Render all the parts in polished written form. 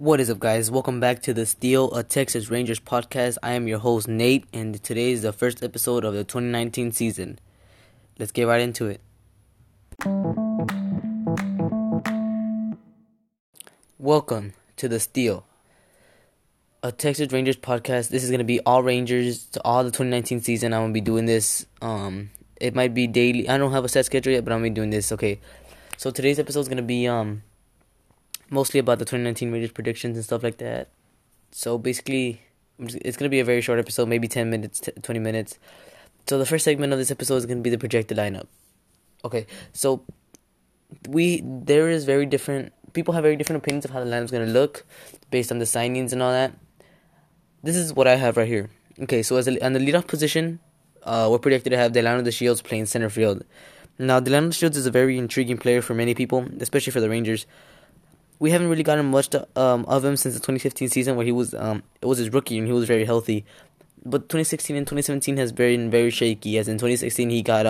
What is up, guys? Welcome back to the Steel, a Texas Rangers podcast. I am your host, Nate, and today is the first episode of the 2019 season. Let's get right into it. Welcome to the Steel, a Texas Rangers podcast. This is going to be all Rangers to all the 2019 season. I'm going to be doing this. It might be daily. I don't have a set schedule yet, but I'm going to be doing this. Okay, so today's episode is going to be mostly about the 2019 Rangers predictions and stuff like that. So basically, it's going to be a very short episode, maybe 10 minutes, 20 minutes. So the first segment of this episode is going to be the projected lineup. Okay, so people have very different opinions of how the lineup's going to look based on the signings and all that. This is what I have right here. Okay, so on the leadoff position, we're projected to have Delano DeShields playing center field. Now, Delano DeShields is a very intriguing player for many people, especially for the Rangers. We haven't really gotten much of him since the 2015 season, where he was it was his rookie and he was very healthy. But 2016 and 2017 has been very shaky. As in 2016 he got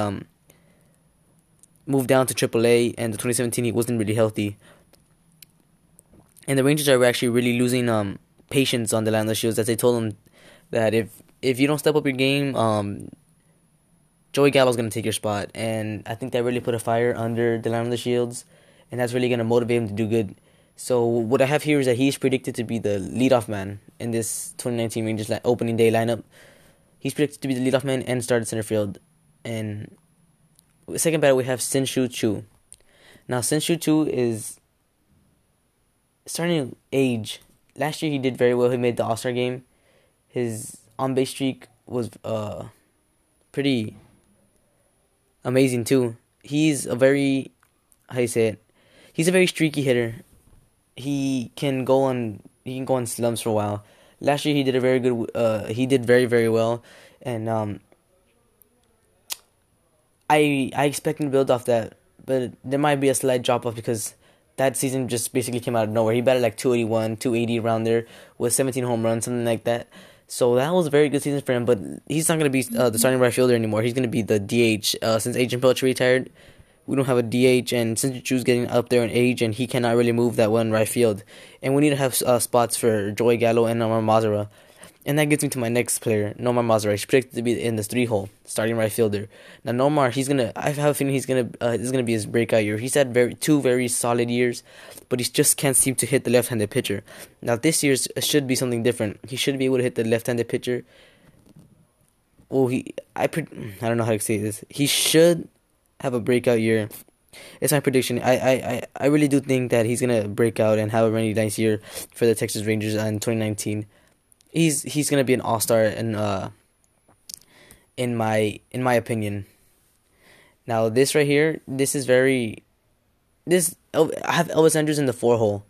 moved down to AAA, and the 2017 he wasn't really healthy. And the Rangers are actually really losing patience on Delano DeShields, as they told him that if you don't step up your game, Joey Gallo's gonna take your spot. And I think that really put a fire under Delano DeShields, and that's really gonna motivate him to do good. So what I have here is that he's predicted to be the leadoff man in this 2019 Rangers opening day lineup. He's predicted to be the leadoff man and start at center field. And second batter we have Shin-Soo Choo. Now Shin-Soo Choo is starting to age. Last year he did very well. He made the All-Star game. His on-base streak was pretty amazing too. He's a very he's a very streaky hitter. He can go on slumps for a while. Last year he did he did very, very well, and I expect him to build off that, but there might be a slight drop off because that season just basically came out of nowhere. He batted like 281, 280 around there with 17 home runs, something like that. So that was a very good season for him, but he's not going to be the starting right fielder anymore. He's going to be the DH. Since Agent Pilch retired, we don't have a DH, and since Chu's getting up there in age, and he cannot really move that well in right field, and we need to have spots for Joey Gallo and Nomar Mazara. And that gets me to my next player, Nomar Mazara. He's predicted to be in the 3-hole, starting right fielder. Now Nomar, I have a feeling this is gonna be his breakout year. He's had two very solid years, but he just can't seem to hit the left-handed pitcher. Now this year should be something different. He should be able to hit the left-handed pitcher. Well, I don't know how to say this. He should have a breakout year. It's my prediction. I really do think that he's gonna break out and have a really nice year for the Texas Rangers in 2019. He's gonna be an all-star in my opinion. Now this right here, I have Elvis Andrus in the 4-hole.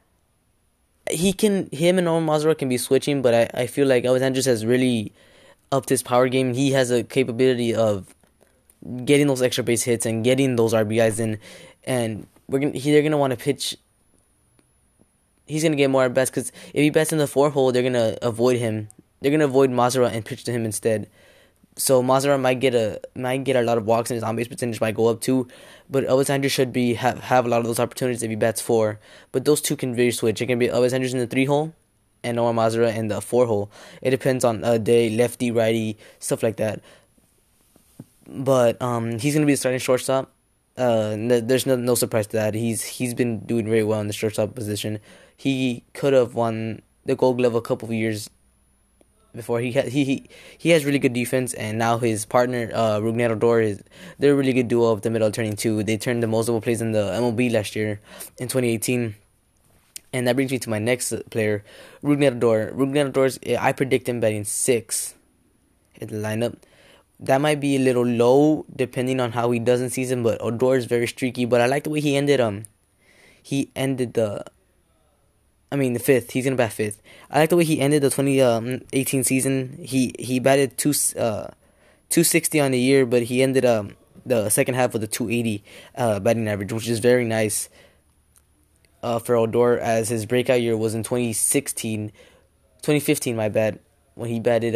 Him and Nomar Mazara can be switching, but I feel like Elvis Andrus has really upped his power game. He has a capability of getting those extra base hits and getting those RBIs in, and they're gonna want to pitch. He's gonna get more at bats because if he bats in the 4-hole, they're gonna avoid him. They're gonna avoid Mazara and pitch to him instead. So Mazara might get a lot of walks, and his on base percentage might go up too. But Elvis Andrus should have a lot of those opportunities if he bats 4. But those two can very switch. It can be Elvis Andrus in the 3-hole and Nomar Mazara in the 4-hole. It depends on a day, lefty, righty, stuff like that. But he's gonna be the starting shortstop. There's no surprise to that. He's been doing very well in the shortstop position. He could have won the Gold Glove a couple of years before. He has really good defense, and now his partner Rougned Odor they're a really good duo of the middle turning two. They turned the most double plays in the MLB last year in 2018. And that brings me to my next player, Rougned Odor. Rougned Odor, I predict him batting 6 in the lineup. That might be a little low depending on how he does in season, but Odor is very streaky. But I like the way he ended the 5th. He's gonna bat 5th. I like the way he ended the 2018 season. He batted 260 on the year, but he ended the second half with a 280 batting average, which is very nice for Odor, as his breakout year was in 2015, my bad, when he batted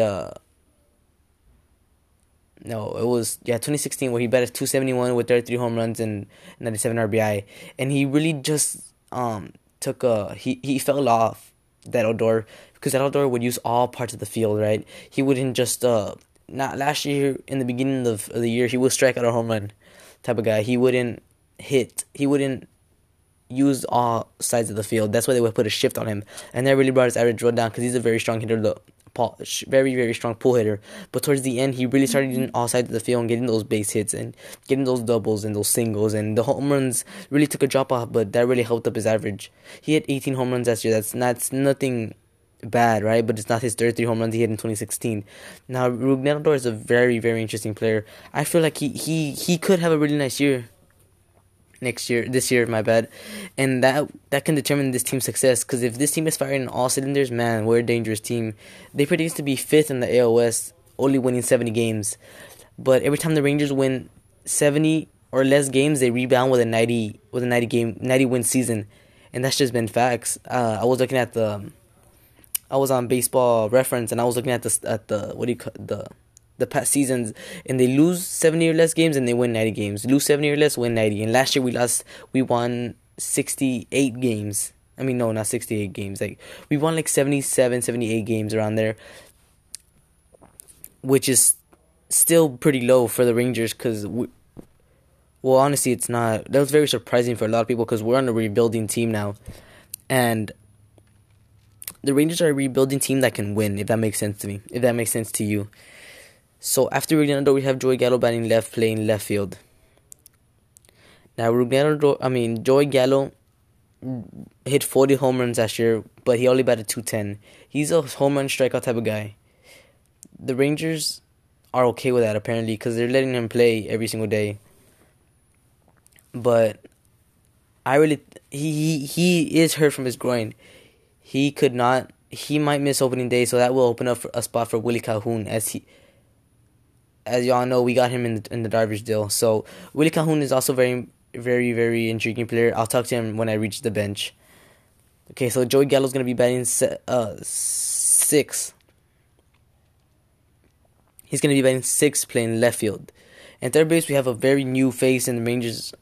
2016, where he batted 271 with 33 home runs and 97 RBI, and he really just took he fell off that Odor because that Odor would use all parts of the field, right? He wouldn't just not last year in the beginning of the year he would strike out a home run type of guy. He wouldn't hit. He wouldn't use all sides of the field. That's why they would put a shift on him, and that really brought his average run down because he's a very strong hitter. Very, very strong pull hitter. But towards the end, he really started using all sides of the field and getting those base hits and getting those doubles and those singles. And the home runs really took a drop off, but that really helped up his average. He had 18 home runs last year. That's nothing bad, right? But it's not his 33 home runs he had in 2016. Now, Rougned Odor is a very, very interesting player. I feel like he could have a really nice year. This year, my bad, and that can determine this team's success. Because if this team is firing on all cylinders, man, we're a dangerous team. They predict to be 5th in the AL West, only winning 70 games. But every time the Rangers win 70 or less games, they rebound with a 90 win season, and that's just been facts. I was on Baseball Reference, and I was looking at the past seasons, and they lose 70 or less games and they win 90 games. Lose 70 or less, win 90. And last year we won 68 games. I mean, no, not 68 games. Like, we won like 77, 78 games around there, which is still pretty low for the Rangers because, well, honestly, it's not. That was very surprising for a lot of people because we're on a rebuilding team now. And the Rangers are a rebuilding team that can win, if that makes sense to me, if that makes sense to you. So after Rougned Odor, we have Joey Gallo batting left, playing left field. Now Joey Gallo hit 40 home runs last year, but he only batted .210. He's a home run strikeout type of guy. The Rangers are okay with that apparently because they're letting him play every single day. But he is hurt from his groin. He might miss opening day, so that will open up a spot for Willie Calhoun as y'all know, we got him in the Darvish deal. So Willie Calhoun is also very, very, very intriguing player. I'll talk to him when I reach the bench. Okay, so Joey Gallo's going to be batting 6th. He's going to be batting 6th, playing left field. And third base, we have a very new face in the Rangers.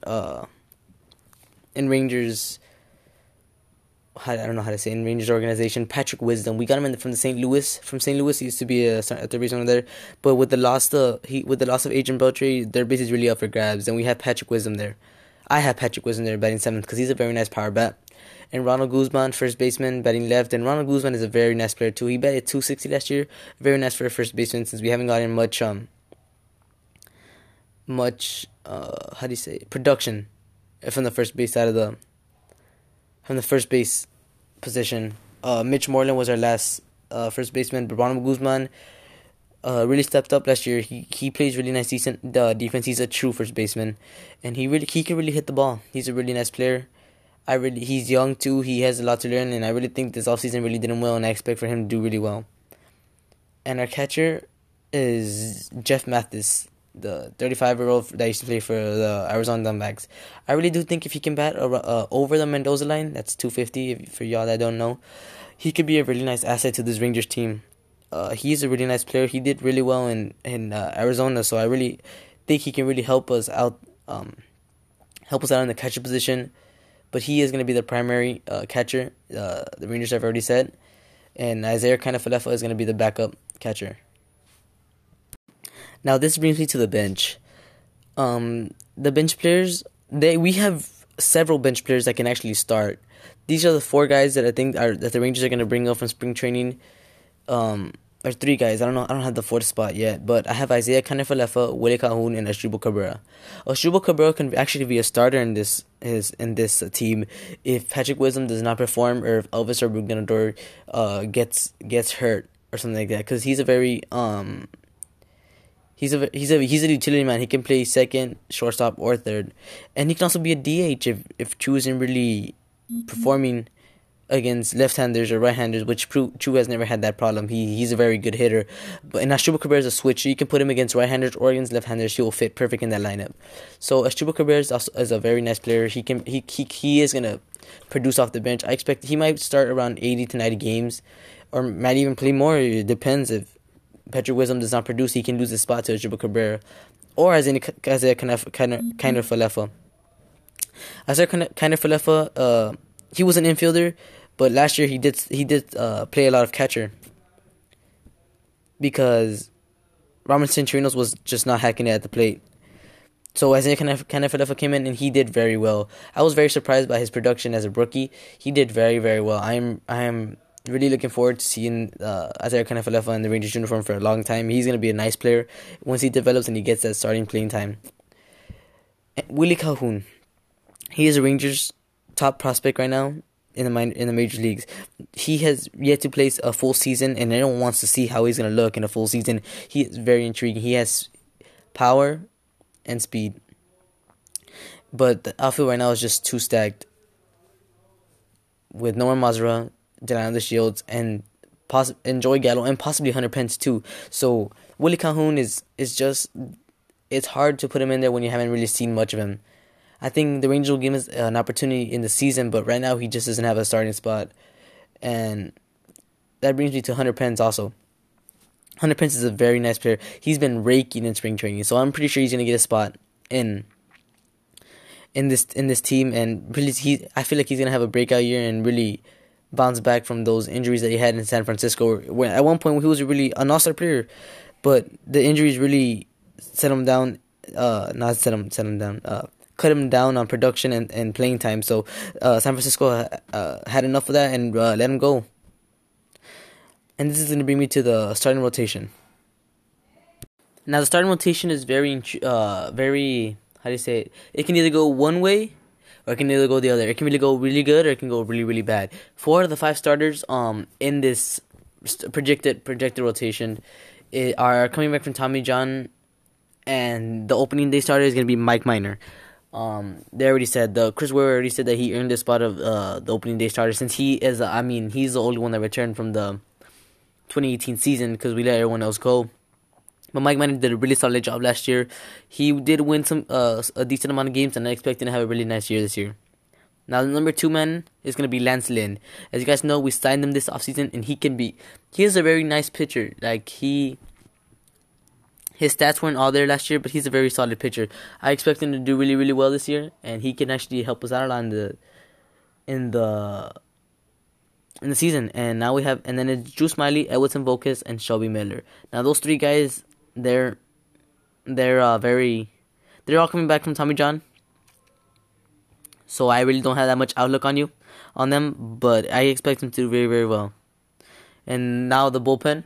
I don't know how to say in Rangers organization, Patrick Wisdom. We got him from St. Louis. From St. Louis, he used to be a third baseman there. But with the loss of Adrian Beltre, their base is really up for grabs. And we have Patrick Wisdom there. I have Patrick Wisdom there batting 7th because he's a very nice power bat. And Ronald Guzman, first baseman, batting left. And Ronald Guzman is a very nice player too. He batted .260 last year. Very nice for a first baseman since we haven't gotten much production from the first base from the first base position. Mitch Moreland was our last first baseman, but Ronald Guzman really stepped up last year. He plays really nice, decent defense. He's a true first baseman, and he can really hit the ball. He's a really nice player. He's young too. He has a lot to learn, and I really think this offseason really did him well, and I expect for him to do really well. And our catcher is Jeff Mathis, the 35-year-old that used to play for the Arizona Diamondbacks. I really do think if he can bat over the Mendoza line, that's 250 for y'all that don't know, he could be a really nice asset to this Rangers team. He's a really nice player. He did really well in Arizona, so I really think he can really help us out in the catcher position. But he is going to be the primary catcher. The Rangers have already said, and Isaiah Kiner-Falefa is going to be the backup catcher. Now, this brings me to the bench. The bench players, we have several bench players that can actually start. These are the 4 guys that I think that the Rangers are going to bring up from spring training. Or 3 guys. I don't have the 4th spot yet, but I have Isaiah Kiner-Falefa, Willie Calhoun, and Asdrubal Cabrera. Asdrubal Cabrera can actually be a starter in this team if Patrick Wisdom does not perform, or if Elvis or Rougned Odor gets hurt or something like that. Because he's a very He's a utility man. He can play second, shortstop, or third, and he can also be a DH if Chu isn't really performing against left-handers or right-handers, which Chu has never had that problem. He's a very good hitter, but Asdrubal Cabrera is a switch. So you can put him against right-handers or against left-handers. He will fit perfect in that lineup. So Asdrubal Cabrera is a very nice player. He is gonna produce off the bench. I expect he might start around 80 to 90 games, or might even play more. It depends. If Patrick Wisdom does not produce, he can lose his spot to Asdrubal Cabrera, or as Kiner-Falefa. Isaiah Kiner-Falefa he was an infielder, but last year he did play a lot of catcher because Robinson Chirinos was just not hacking it at the plate. So Isaiah Kiner-Falefa came in and he did very well. I was very surprised by his production as a rookie. He did very, very well. I am really looking forward to seeing Isaiah Kiner-Falefa in the Rangers uniform for a long time. He's going to be a nice player once he develops and he gets that starting playing time. And Willie Calhoun, he is a Rangers top prospect right now in the major leagues. He has yet to play a full season, and everyone wants to see how he's going to look in a full season. He is very intriguing. He has power and speed, but the outfield right now is just too stacked with Nomar Mazara, Delano Shields, and Joey Gallo, and possibly Hunter Pence too. So Willie Calhoun is just, it's hard to put him in there when you haven't really seen much of him. I think the Rangers will give him an opportunity in the season, but right now he just doesn't have a starting spot. And that brings me to Hunter Pence also. Hunter Pence is a very nice player. He's been raking in spring training, so I'm pretty sure he's gonna get a spot in this team. And really, I feel like he's gonna have a breakout year and really bounce back from those injuries that he had in San Francisco. When at one point he was really an all-star player, but the injuries really set him down. Cut him down on production and playing time. So San Francisco had enough of that and let him go. And this is going to bring me to the starting rotation. Now, the starting rotation is very, how do you say it? It can either go one way or it can either go the other. It can really go really good or it can go really, really bad. 4 of the 5 starters in this projected rotation are coming back from Tommy John, and the opening day starter is going to be Mike Minor. They already said, Chris Ware already said that he earned the spot of the opening day starter, since he is, he's the only one that returned from the 2018 season because we let everyone else go. But Mike Minor did a really solid job last year. He did win a decent amount of games, and I expect him to have a really nice year this year. Now, the number 2 man is going to be Lance Lynn. As you guys know, we signed him this offseason, and he is a very nice pitcher. Like, his stats weren't all there last year, but he's a very solid pitcher. I expect him to do really, really well this year, and he can actually help us out a lot in the season. And now and then it's Drew Smyly, Edwinson Volquez, and Shelby Miller. Now those 3 guys, they're all coming back from Tommy John. So I really don't have that much outlook on them, but I expect them to do very, very well. And now the bullpen.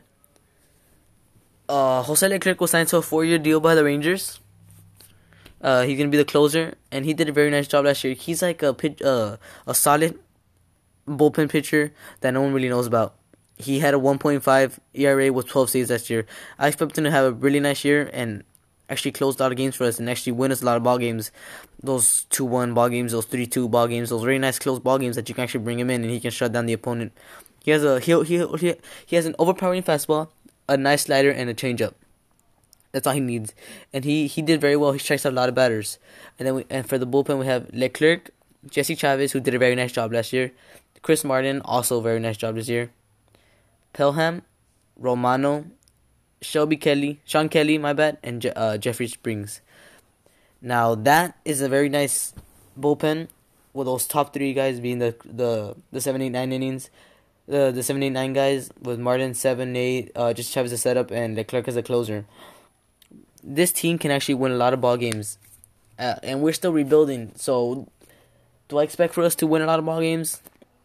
Jose Leclerc was signed to a 4-year deal by the Rangers. He's gonna be the closer, and he did a very nice job last year. He's like a solid bullpen pitcher that no one really knows about. He had a 1.5 ERA with 12 saves last year. I expect him to have a really nice year and actually close a lot of games for us and actually win us a lot of ball games. Those 2-1 ball games, those 3-2 ball games, those very nice close ball games that you can actually bring him in and he can shut down the opponent. He has an overpowering fastball, a nice slider, and a changeup. That's all he needs, and he did very well. He strikes out a lot of batters. And then for the bullpen we have Leclerc, Jesse Chavez, who did a very nice job last year, Chris Martin, also a very nice job this year, Pelham, Romano, Sean Kelly, and Jeffrey Springs. Now that is a very nice bullpen with those top 3 guys being the 7, 8, 9 innings. The 7, 8, 9 guys with Martin 7, 8, just Chavez a setup, and Leclerc as a closer. This team can actually win a lot of ball games, and we're still rebuilding. So, do I expect for us to win a lot of ball games?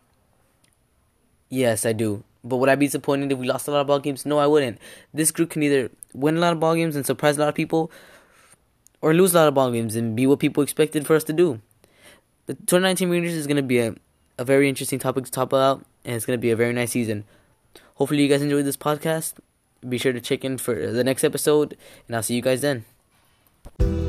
Yes, I do. But would I be disappointed if we lost a lot of ball games? No, I wouldn't. This group can either win a lot of ball games and surprise a lot of people, or lose a lot of ball games and be what people expected for us to do. The 2019 Rangers is going to be a very interesting topic to talk about, and it's going to be a very nice season. Hopefully you guys enjoyed this podcast. Be sure to check in for the next episode, and I'll see you guys then.